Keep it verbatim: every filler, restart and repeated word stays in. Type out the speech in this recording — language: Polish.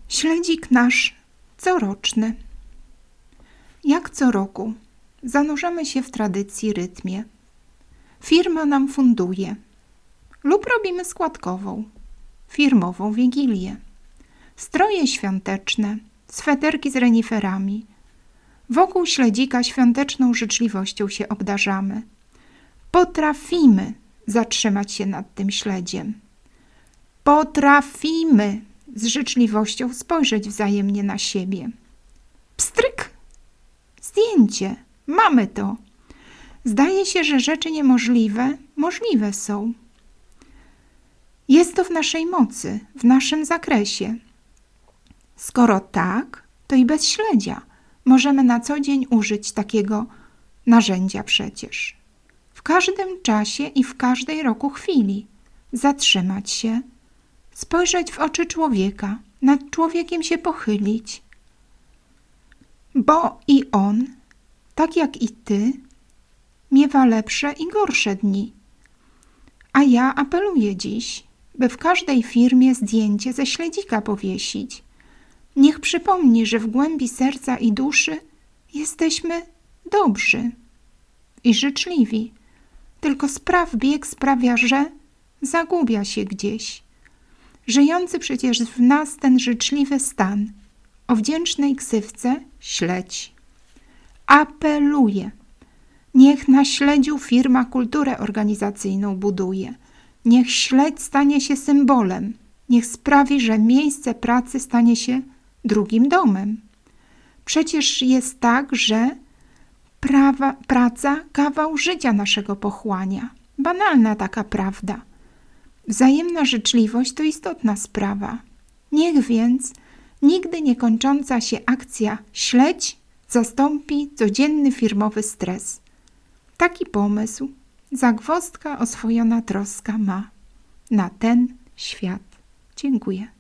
Śledzik nasz coroczny. Jak co roku zanurzamy się w tradycji, rytmie. Firma nam funduje lub robimy składkową, firmową wigilię. Stroje świąteczne, sweterki z reniferami. Wokół śledzika świąteczną życzliwością się obdarzamy. Potrafimy zatrzymać się nad tym śledziem. Potrafimy z życzliwością spojrzeć wzajemnie na siebie. Pstryk! Zdjęcie! Mamy to! Zdaje się, że rzeczy niemożliwe możliwe są. Jest to w naszej mocy, w naszym zakresie. Skoro tak, to i bez śledzia możemy na co dzień użyć takiego narzędzia przecież. W każdym czasie i w każdej roku chwili zatrzymać się, spojrzeć w oczy człowieka, nad człowiekiem się pochylić. Bo i on, tak jak i ty, miewa lepsze i gorsze dni. A ja apeluję dziś, by w każdej firmie zdjęcie ze śledzika powiesić. Niech przypomni, że w głębi serca i duszy jesteśmy dobrzy i życzliwi. Tylko spraw bieg sprawia, że zagubia się gdzieś. Żyjący przecież w nas ten życzliwy stan, o wdzięcznej ksywce śledź. Apeluję, niech na śledziu firma kulturę organizacyjną buduje. Niech śledź stanie się symbolem. Niech sprawi, że miejsce pracy stanie się drugim domem. Przecież jest tak, że prawa, praca kawał życia naszego pochłania. Banalna taka prawda. Wzajemna życzliwość to istotna sprawa. Niech więc nigdy nie kończąca się akcja śledź zastąpi codzienny firmowy stres. Taki pomysł zagwozdka oswojona troska ma na ten świat. Dziękuję.